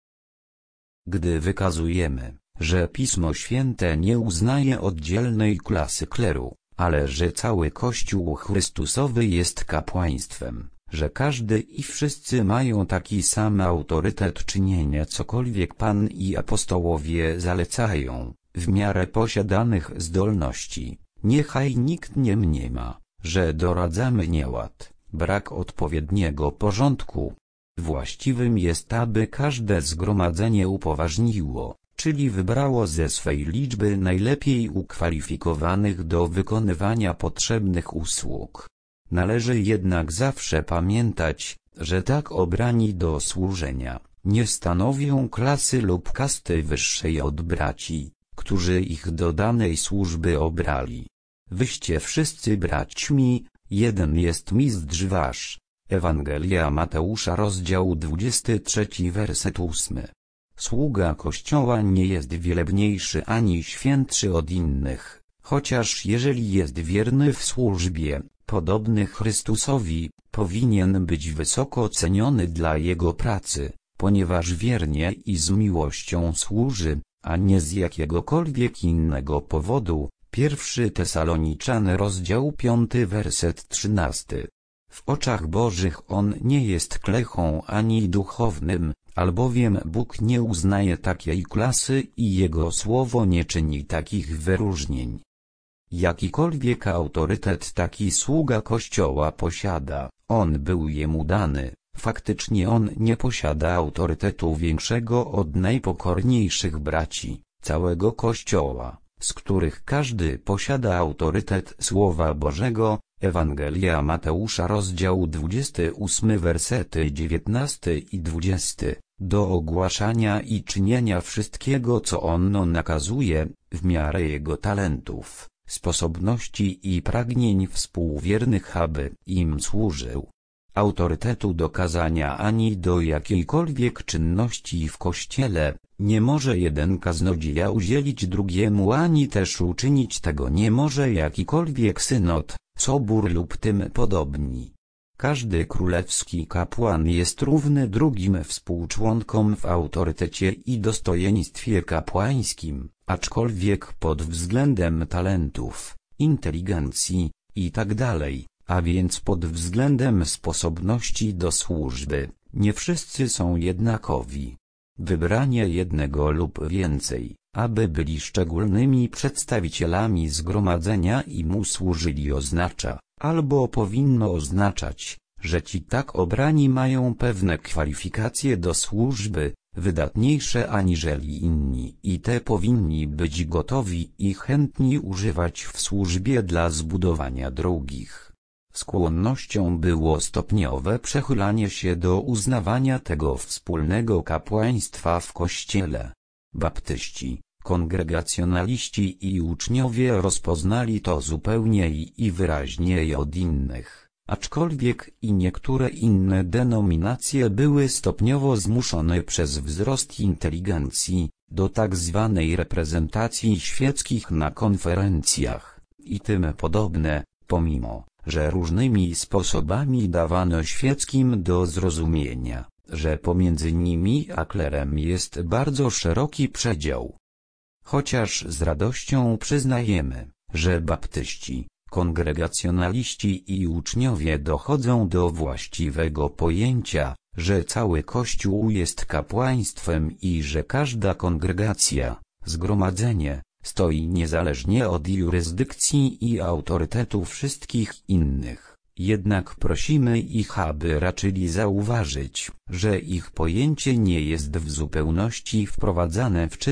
Gdy wykazujemy, że Pismo Święte nie uznaje oddzielnej klasy kleru, ale że cały Kościół Chrystusowy jest kapłaństwem, że każdy i wszyscy mają taki sam autorytet czynienia cokolwiek Pan i apostołowie zalecają, w miarę posiadanych zdolności, niechaj nikt nie mniema, że doradzamy nieład, brak odpowiedniego porządku. Właściwym jest, aby każde zgromadzenie upoważniło, czyli wybrało ze swej liczby najlepiej ukwalifikowanych do wykonywania potrzebnych usług. Należy jednak zawsze pamiętać, że tak obrani do służenia, nie stanowią klasy lub kasty wyższej od braci, którzy ich do danej służby obrali. Wyście wszyscy braćmi, jeden jest mistrz wasz. Ewangelia Mateusza rozdział dwudziesty trzeci werset ósmy. Sługa Kościoła nie jest wielebniejszy ani świętszy od innych, chociaż jeżeli jest wierny w służbie, podobny Chrystusowi, powinien być wysoko ceniony dla jego pracy, ponieważ wiernie i z miłością służy, a nie z jakiegokolwiek innego powodu. Pierwszy Tesaloniczan rozdział piąty werset trzynasty. W oczach Bożych on nie jest klechą ani duchownym, albowiem Bóg nie uznaje takiej klasy i Jego słowo nie czyni takich wyróżnień. Jakikolwiek autorytet taki sługa Kościoła posiada, on był jemu dany, faktycznie on nie posiada autorytetu większego od najpokorniejszych braci, całego Kościoła, z których każdy posiada autorytet Słowa Bożego. Ewangelia Mateusza rozdział dwudziesty ósmy wersety dziewiętnasty i dwudziesty, do ogłaszania i czynienia wszystkiego co on nakazuje, w miarę jego talentów, sposobności i pragnień współwiernych, aby im służył. Autorytetu do kazania ani do jakiejkolwiek czynności w Kościele nie może jeden kaznodzieja udzielić drugiemu, ani też uczynić tego nie może jakikolwiek synod, sobór lub tym podobni. Każdy królewski kapłan jest równy drugim współczłonkom w autorytecie i dostojeństwie kapłańskim, aczkolwiek pod względem talentów, inteligencji itd., a więc pod względem sposobności do służby, nie wszyscy są jednakowi. Wybranie jednego lub więcej, aby byli szczególnymi przedstawicielami zgromadzenia i mu służyli, oznacza, albo powinno oznaczać, że ci tak obrani mają pewne kwalifikacje do służby, wydatniejsze aniżeli inni, i te powinni być gotowi i chętni używać w służbie dla zbudowania drugich. Skłonnością było stopniowe przechylanie się do uznawania tego wspólnego kapłaństwa w Kościele. Baptyści, kongregacjonaliści i uczniowie rozpoznali to zupełniej i wyraźniej od innych, aczkolwiek i niektóre inne denominacje były stopniowo zmuszone przez wzrost inteligencji do tak zwanej reprezentacji świeckich na konferencjach i tym podobne, pomimo że różnymi sposobami dawano świeckim do zrozumienia, że pomiędzy nimi a klerem jest bardzo szeroki przedział. Chociaż z radością przyznajemy, że baptyści, kongregacjonaliści i uczniowie dochodzą do właściwego pojęcia, że cały Kościół jest kapłaństwem i że każda kongregacja, zgromadzenie, stoi niezależnie od jurysdykcji i autorytetu wszystkich innych, jednak prosimy ich, aby raczyli zauważyć, że ich pojęcie nie jest w zupełności wprowadzane w czyn,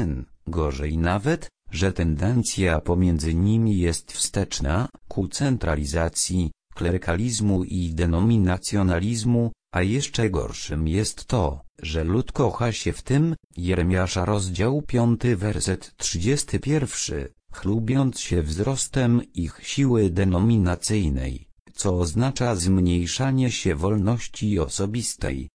Gorzej nawet, że tendencja pomiędzy nimi jest wsteczna, ku centralizacji, klerykalizmu i denominacjonalizmu, a jeszcze gorszym jest to, że lud kocha się w tym, Jeremiasza rozdział piąty werset trzydziesty pierwszy, chlubiąc się wzrostem ich siły denominacyjnej, co oznacza zmniejszanie się wolności osobistej.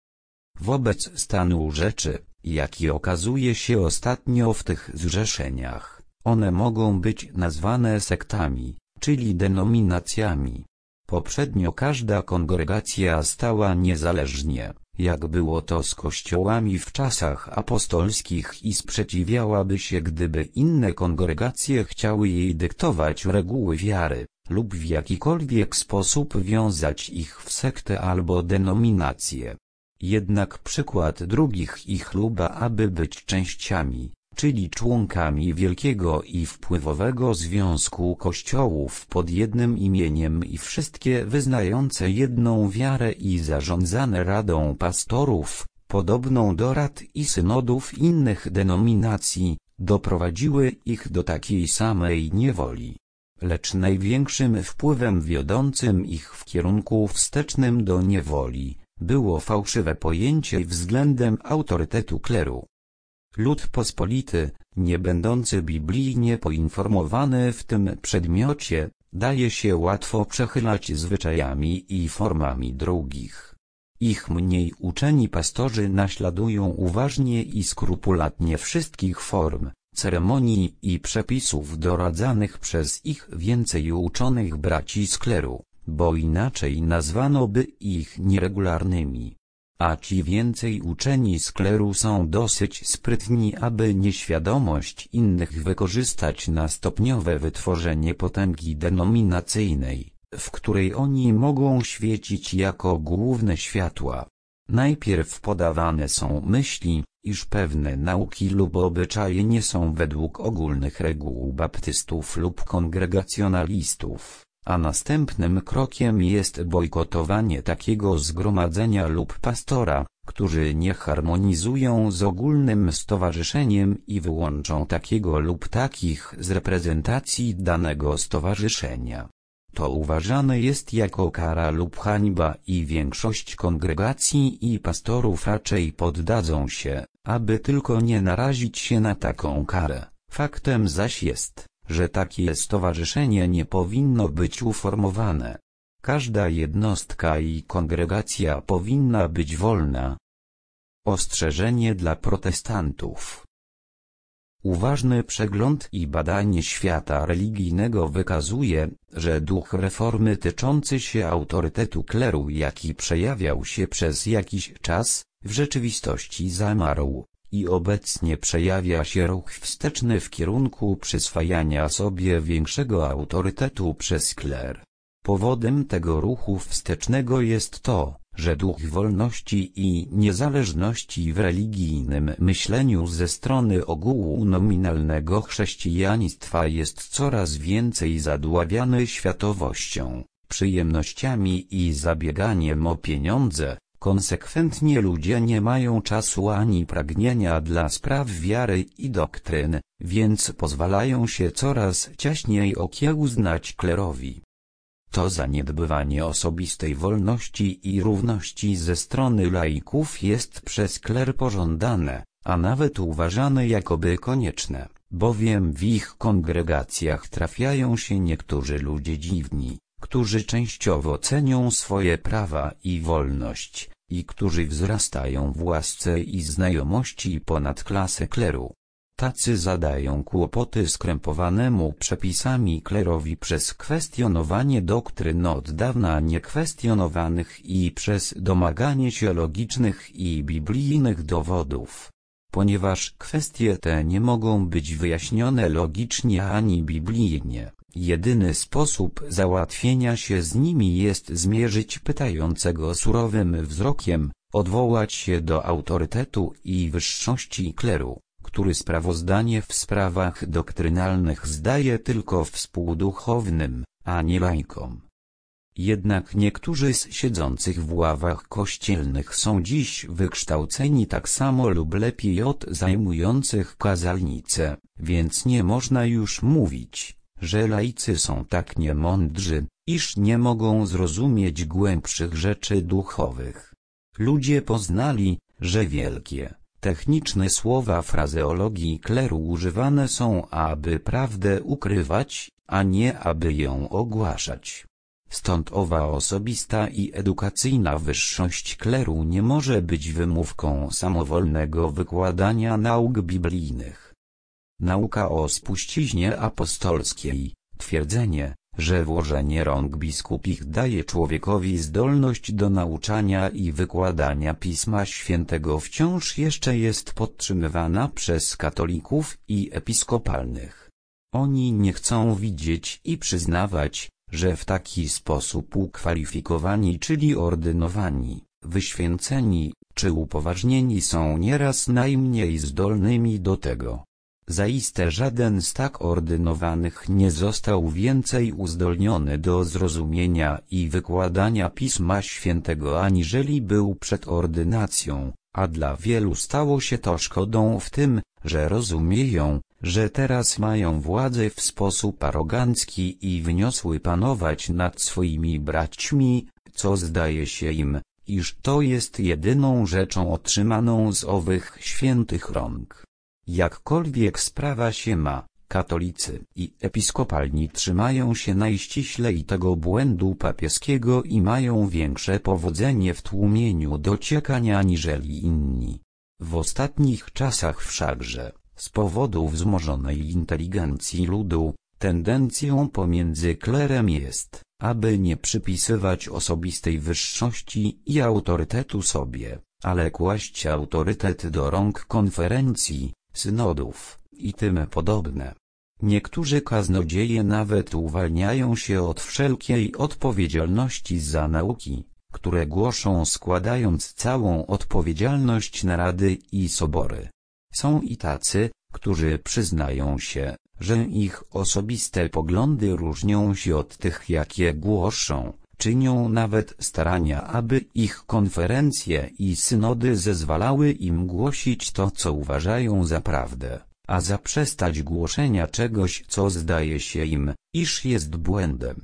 Wobec stanu rzeczy, jaki okazuje się ostatnio w tych zrzeszeniach, one mogą być nazwane sektami, czyli denominacjami. Poprzednio każda kongregacja stała niezależnie, jak było to z kościołami w czasach apostolskich i sprzeciwiałaby się, gdyby inne kongregacje chciały jej dyktować reguły wiary, lub w jakikolwiek sposób wiązać ich w sektę albo denominację. Jednak przykład drugich ich luba, aby być częściami, czyli członkami wielkiego i wpływowego związku kościołów pod jednym imieniem i wszystkie wyznające jedną wiarę i zarządzane radą pastorów, podobną do rad i synodów innych denominacji, doprowadziły ich do takiej samej niewoli. Lecz największym wpływem wiodącym ich w kierunku wstecznym do niewoli było fałszywe pojęcie względem autorytetu kleru. Lud pospolity, nie będący biblijnie poinformowany w tym przedmiocie, daje się łatwo przechylać zwyczajami i formami drugich. Ich mniej uczeni pastorzy naśladują uważnie i skrupulatnie wszystkich form, ceremonii i przepisów doradzanych przez ich więcej uczonych braci z kleru, bo inaczej nazwano by ich nieregularnymi. A ci więcej uczeni z kleru są dosyć sprytni, aby nieświadomość innych wykorzystać na stopniowe wytworzenie potęgi denominacyjnej, w której oni mogą świecić jako główne światła. Najpierw podawane są myśli, iż pewne nauki lub obyczaje nie są według ogólnych reguł baptystów lub kongregacjonalistów, a następnym krokiem jest bojkotowanie takiego zgromadzenia lub pastora, którzy nie harmonizują z ogólnym stowarzyszeniem i wyłączą takiego lub takich z reprezentacji danego stowarzyszenia. To uważane jest jako kara lub hańba i większość kongregacji i pastorów raczej poddadzą się, aby tylko nie narazić się na taką karę. Faktem zaś jest, że takie stowarzyszenie nie powinno być uformowane. Każda jednostka i kongregacja powinna być wolna. Ostrzeżenie dla protestantów. Uważny przegląd i badanie świata religijnego wykazuje, że duch reformy tyczący się autorytetu kleru, jaki przejawiał się przez jakiś czas, w rzeczywistości zamarł, i obecnie przejawia się ruch wsteczny w kierunku przyswajania sobie większego autorytetu przez kler. Powodem tego ruchu wstecznego jest to, że duch wolności i niezależności w religijnym myśleniu ze strony ogółu nominalnego chrześcijaństwa jest coraz więcej zadławiany światowością, przyjemnościami i zabieganiem o pieniądze. Konsekwentnie ludzie nie mają czasu ani pragnienia dla spraw wiary i doktryn, więc pozwalają się coraz ciaśniej okiełznać klerowi. To zaniedbywanie osobistej wolności i równości ze strony laików jest przez kler pożądane, a nawet uważane jakoby konieczne, bowiem w ich kongregacjach trafiają się niektórzy ludzie dziwni, którzy częściowo cenią swoje prawa i wolność, i którzy wzrastają w łasce i znajomości ponad klasę kleru. Tacy zadają kłopoty skrępowanemu przepisami klerowi przez kwestionowanie doktryn od dawna niekwestionowanych i przez domaganie się logicznych i biblijnych dowodów. Ponieważ kwestie te nie mogą być wyjaśnione logicznie ani biblijnie, jedyny sposób załatwienia się z nimi jest zmierzyć pytającego surowym wzrokiem, odwołać się do autorytetu i wyższości kleru, który sprawozdanie w sprawach doktrynalnych zdaje tylko współduchownym, a nie laikom. Jednak niektórzy z siedzących w ławach kościelnych są dziś wykształceni tak samo lub lepiej od zajmujących kazalnice, więc nie można już mówić, że laicy są tak niemądrzy, iż nie mogą zrozumieć głębszych rzeczy duchowych. Ludzie poznali, że wielkie, techniczne słowa frazeologii kleru używane są, aby prawdę ukrywać, a nie aby ją ogłaszać. Stąd owa osobista i edukacyjna wyższość kleru nie może być wymówką samowolnego wykładania nauk biblijnych. Nauka o spuściźnie apostolskiej, twierdzenie, że włożenie rąk biskupich daje człowiekowi zdolność do nauczania i wykładania Pisma Świętego, wciąż jeszcze jest podtrzymywana przez katolików i episkopalnych. Oni nie chcą widzieć i przyznawać, że w taki sposób ukwalifikowani, czyli ordynowani, wyświęceni, czy upoważnieni są nieraz najmniej zdolnymi do tego. Zaiste żaden z tak ordynowanych nie został więcej uzdolniony do zrozumienia i wykładania Pisma Świętego aniżeli był przed ordynacją, a dla wielu stało się to szkodą w tym, że rozumieją, że teraz mają władzę w sposób arogancki i wyniosły panować nad swoimi braćmi, co zdaje się im, iż to jest jedyną rzeczą otrzymaną z owych świętych rąk. Jakkolwiek sprawa się ma, katolicy i episkopalni trzymają się najściślej tego błędu papieskiego i mają większe powodzenie w tłumieniu dociekania aniżeli inni. W ostatnich czasach wszakże, z powodu wzmożonej inteligencji ludu, tendencją pomiędzy klerem jest, aby nie przypisywać osobistej wyższości i autorytetu sobie, ale kłaść autorytet do rąk konferencji, synodów i tym podobne. Niektórzy kaznodzieje nawet uwalniają się od wszelkiej odpowiedzialności za nauki, które głoszą, składając całą odpowiedzialność na rady i sobory. Są i tacy, którzy przyznają się, że ich osobiste poglądy różnią się od tych, jakie głoszą, czynią nawet starania, aby ich konferencje i synody zezwalały im głosić to, co uważają za prawdę, a zaprzestać głoszenia czegoś, co zdaje się im, iż jest błędem.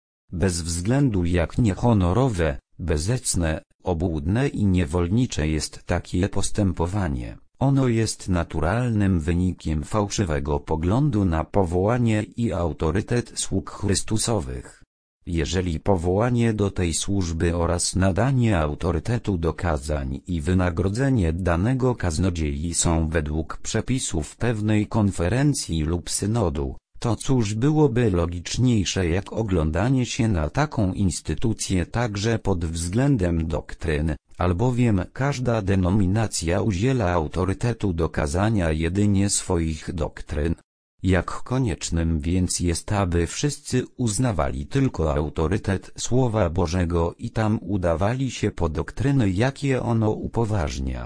Bez względu jak niehonorowe, bezecne, obłudne i niewolnicze jest takie postępowanie, ono jest naturalnym wynikiem fałszywego poglądu na powołanie i autorytet sług Chrystusowych. Jeżeli powołanie do tej służby oraz nadanie autorytetu do kazań i wynagrodzenie danego kaznodziei są według przepisów pewnej konferencji lub synodu, to cóż byłoby logiczniejsze jak oglądanie się na taką instytucję także pod względem doktryn, albowiem każda denominacja udziela autorytetu do kazania jedynie swoich doktryn. Jak koniecznym więc jest, aby wszyscy uznawali tylko autorytet Słowa Bożego i tam udawali się po doktryny, jakie ono upoważnia.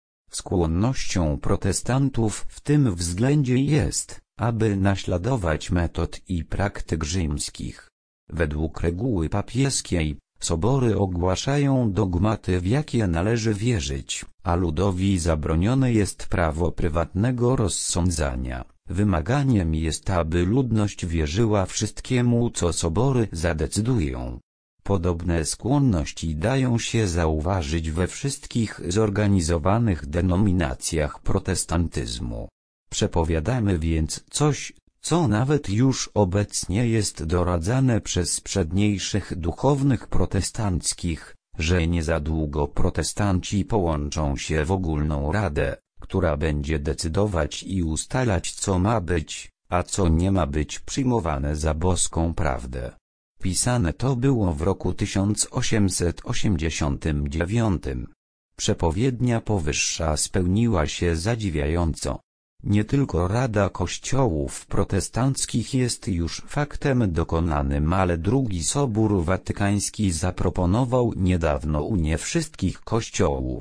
Skłonnością protestantów w tym względzie jest, aby naśladować metod i praktyk rzymskich. Według reguły papieskiej, sobory ogłaszają dogmaty, w jakie należy wierzyć, a ludowi zabronione jest prawo prywatnego rozsądzania. Wymaganiem jest, aby ludność wierzyła wszystkiemu, co sobory zadecydują. Podobne skłonności dają się zauważyć we wszystkich zorganizowanych denominacjach protestantyzmu. Przepowiadamy więc coś, co nawet już obecnie jest doradzane przez przedniejszych duchownych protestanckich, że niezadługo protestanci połączą się w ogólną radę, która będzie decydować i ustalać, co ma być, a co nie ma być przyjmowane za boską prawdę. Pisane to było w roku tysiąc osiemset osiemdziesiątym dziewiątym. Przepowiednia powyższa spełniła się zadziwiająco. Nie tylko Rada Kościołów Protestanckich jest już faktem dokonanym, ale drugi Sobór Watykański zaproponował niedawno unię wszystkich kościołów,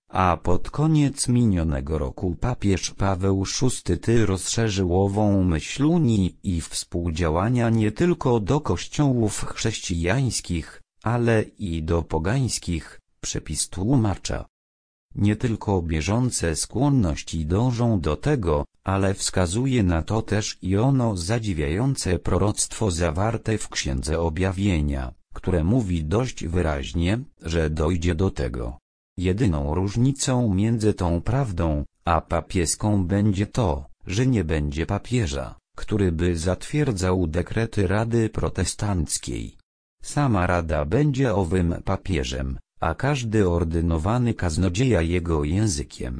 A pod koniec minionego roku papież Paweł szósty rozszerzył ową myśl unii i współdziałania nie tylko do kościołów chrześcijańskich, ale i do pogańskich, przepis tłumacza. Nie tylko bieżące skłonności dążą do tego, ale wskazuje na to też i ono zadziwiające proroctwo zawarte w Księdze Objawienia, które mówi dość wyraźnie, że dojdzie do tego. Jedyną różnicą między tą prawdą, a papieską będzie to, że nie będzie papieża, który by zatwierdzał dekrety Rady Protestanckiej. Sama Rada będzie owym papieżem, a każdy ordynowany kaznodzieja jego językiem.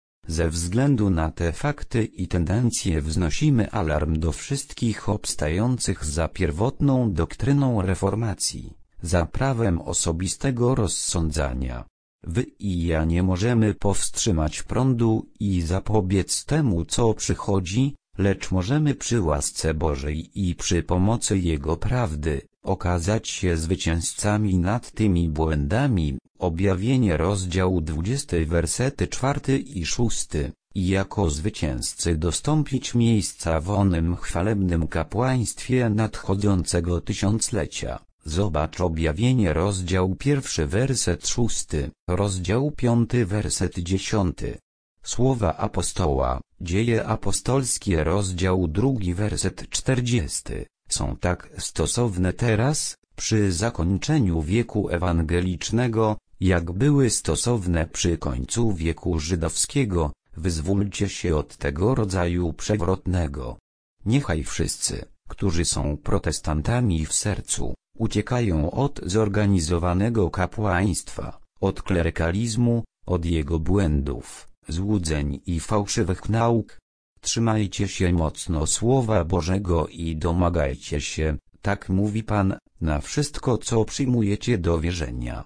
Ze względu na te fakty i tendencje wznosimy alarm do wszystkich obstających za pierwotną doktryną reformacji, za prawem osobistego rozsądzania. Wy i ja nie możemy powstrzymać prądu i zapobiec temu, co przychodzi, lecz możemy przy łasce Bożej i przy pomocy Jego prawdy okazać się zwycięzcami nad tymi błędami. Objawienie rozdział dwudziesty wersety czwarty i szósty. I jako zwycięzcy dostąpić miejsca w onym chwalebnym kapłaństwie nadchodzącego tysiąclecia. Zobacz Objawienie rozdział pierwszy werset szósty, rozdział piąty werset dziesiąty. Słowa apostoła, Dzieje apostolskie rozdział drugi werset czterdziesty, są tak stosowne teraz, przy zakończeniu wieku ewangelicznego, jak były stosowne przy końcu wieku żydowskiego. Wyzwólcie się od tego rodzaju przewrotnego. Niechaj wszyscy, którzy są protestantami w sercu, uciekają od zorganizowanego kapłaństwa, od klerykalizmu, od jego błędów, złudzeń i fałszywych nauk. Trzymajcie się mocno Słowa Bożego i domagajcie się, tak mówi Pan, na wszystko, co przyjmujecie do wierzenia.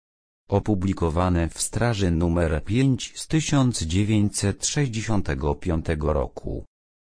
Opublikowane w Straży numer pięć z tysiąc dziewięćset sześćdziesiątego piątego roku.